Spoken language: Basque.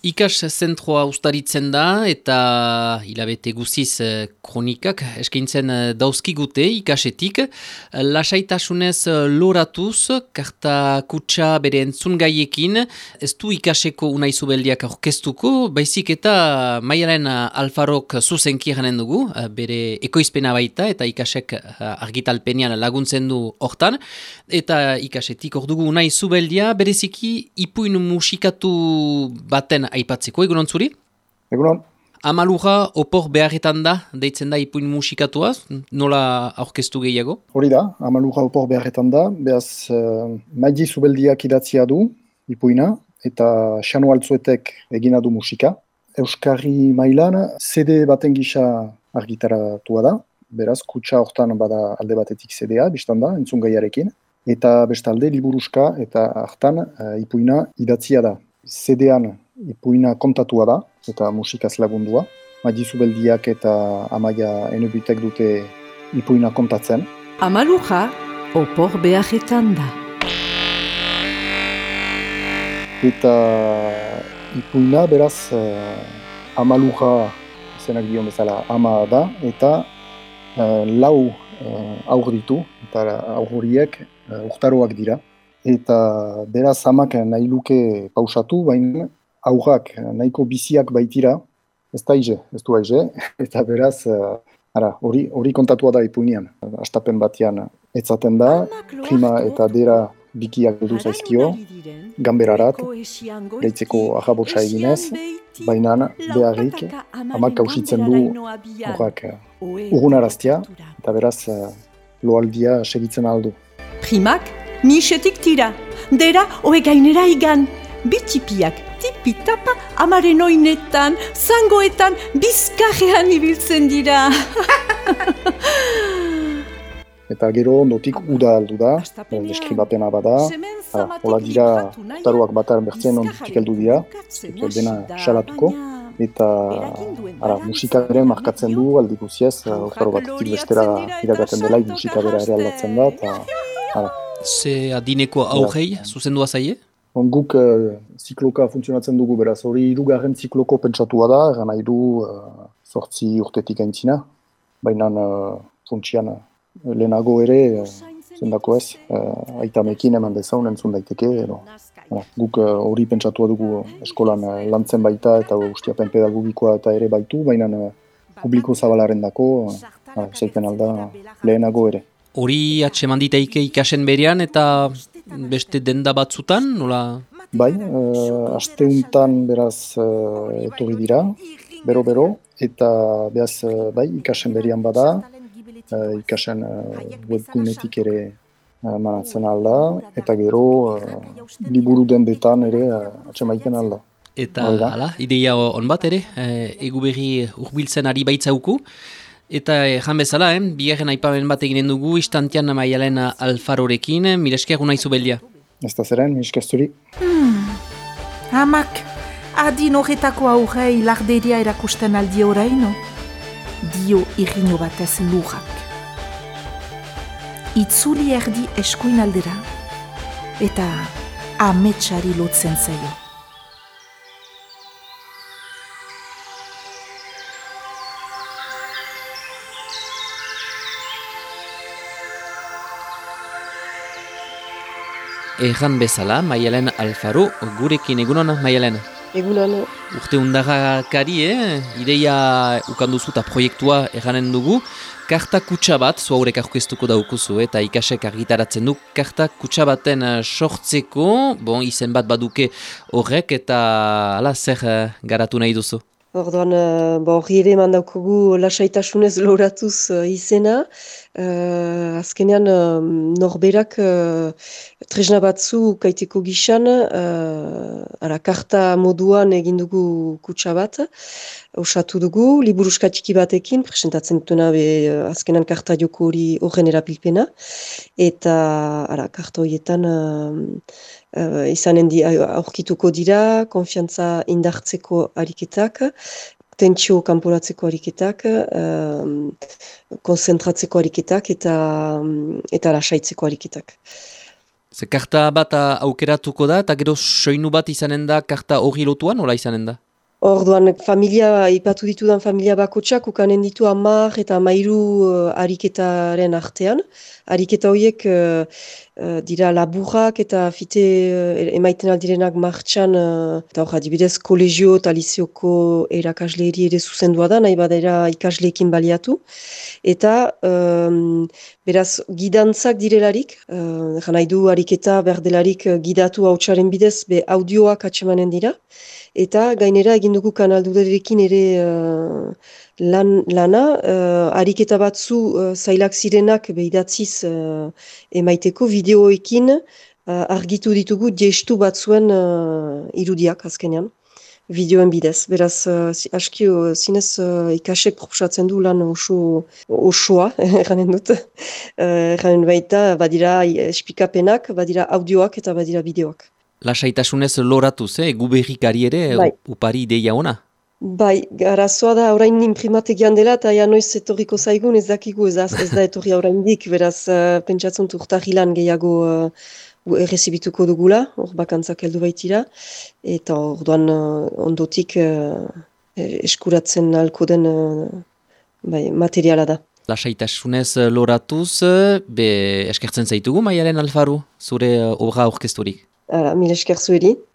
Ikas zentroa ustaritzen da eta hilabete guziz kronikak eskaintzen dauzkigute ikasetik. Lasaitasunez loratuz, karta kutsa bere entzungaiekin, ez du ikaseko Unai Zubeldiak aurkeztuko, baizik eta Maialen Alfarok zuzenki janen dugu, bere ekoizpena baita eta ikasek argitalpenean laguntzen du hortan. Eta ikasetik ordugu Unai Zubeldia bereziki ipuin musikatu baten aipatzeko, egunon zuri? Egunon. Amaluja opor beharretan da, deitzen da ipuin musikatuaz, nola aurkeztu gehiago? Hori da, Amaluja opor beharretan da, behaz Maidi Zubeldiak idatzia du ipuina, eta Xano Altzuetek egina du musika. Euskarri mailan CD baten gisa argitaratua da, beraz kutsa hortan bada alde batetik CD-a, biztan da, entzungaiarekin, eta bestalde liburuska eta hartan ipuina idatzia da. CD-an ipuina kontatua da, eta musikaz lagundua. Maidi Zubeldiak eta Amaia Enebitek dute ipuina kontatzen. Amaluja opor beharretan da. Eta ipuina beraz Amaluja zenak dion bezala ama da, eta lau aur ditu, eta aur horiek urtaroak dira. Eta beraz amak nahi luke pausatu, baina aurrak nahiko biziak baitira, ez du aize, eta beraz hori kontatua da ipuinean. Astapen batean etzaten da, prima eta dera bikiak dudu zaizkio, ganberarat, gaitzeko ahabotsa eginez, baina beharrik amak kausitzen du aurrak urgunaraztia, eta beraz loaldia segitzen aldu. Primak misetik tira, dera oe gainera igan, bitipiak tipitapa amaren oinetan, zangoetan, bizkarrean ibiltzen dira. Eta gero ondotik uda aldu da, deskribapena bada, hola dira utaruak batar bertzen ondotik heldu dira, dena salatuko, eta musika ere markatzen du aldi guziez, utaru batetik bestera iragaten dela, musika bera ere aldatzen da, eta Ze adineko aurrei, zuzendua zaie? Guk zikloka funtzionatzen dugu, beraz hori 3. zikloko pentsatua da, eran nahi du 8 urtetik aintzina, baina funtsian lehenago ere, zendako ez, aitamekin eman dezaun entzun daiteke, guk hori pentsatua dugu eskolan lantzen baita eta ustiapen pedagogikoa eta ere baitu, baina publiko zabalaren dako, zaiten alda lehenago ere. Hori atseman diteike ikasen berean eta beste denda batzutan, nola? Bai, asteuntan beraz etorri dira, bero, eta beraz bai, ikasen berean bada, ikasen webgunetik ere manatzen alda, eta gero liburu dendetan ere atsemaiten alda. Eta hala, ideia on bat ere, egu berri urbiltzen ari baitzauku. Eta jan bezala, bigarren aipamen bat eginen dugu, istantean Maialen Alfarorekin, miresker Unai Zubeldia. Ez da zeren, miresker zuri. Amak, adin horretako aurrei larderia erakusten aldi oraino, dio irriño batez lurrak. Itzuli erdi eskuin aldera, eta ametsari lotzen zaio. Ejan bezala, Maialen Alfaro, gurekin egunon, Maialen? Egunon. Urte undarrakari, ideia ukanduzu eta proiektua eganen dugu. Karta kutsa bat, zu haurek aurkeztuko daukuzu, eta ikasek argitaratzen du. Karta kutsa baten sortzeko, izen bat baduke horrek, eta ala zer garatu nahi duzu? Orduan, horri ere mandaukogu lasaitasunez loratuz izena. Azkenean, norberak tresna batzu kaiteko gisan, karta moduan egin dugu kutsa bat, osatu dugu, liburuska txiki batekin, presentatzen dutuna azkenean karta joko hori horren erapilpena, eta karta horietan aurkituko dira, konfiantza indartzeko ariketak, tentsio kanporatzeko ariketak, konzentratzeko ariketak eta lasaitzeko ariketak. Ze karta bat aukeratuko da, eta gero soinu bat izanen da karta hori lotuan, nola izanen da? Orduan, ipatu ditudan familia bakotxak ukanen ditu 10 eta 13 ariketaren artean. Ariketa horiek dira laburrak eta fite emaiten aldirenak martxan, eta hor, adibidez, kolegio eta liseoko erakasleeri ere zuzendua da, nahi badera ikasleekin baliatu. Eta, beraz, gidantzak direlarik, nahi du ariketa berdelarik gidatu hautsaren bidez, audioak atsemanen dira. Eta gainera egin dugu kanalduderekin ere lana, ariketa batzu zailak zirenak idatziz emaiteko bideoekin argitu ditugu gestu batzuen irudiak azkenean, bideoen bidez. Beraz, aski zinez ikasek proposatzen du lan osoa, eranen dut. Eranen baita, badira espikapenak, badira audioak eta badira bideoak. Lasaitasunez loratuz, gu berrikari ere, bai. Upari ideia ona? Bai, arazoa da orain imprimategian dela eta noiz etorriko zaigun ez dakigu ez da etorri oraindik, beraz pentsatzen urtarrilan gehiago errezibituko dugula, hor bakantzak heldu baitira, eta orduan ondotik eskuratzen ahalko den materiala da. Lasaitasunez loratuz, eskertzen zaitugu Maialen Alfaru, zure obra aurkezturik. Mil esker zueri.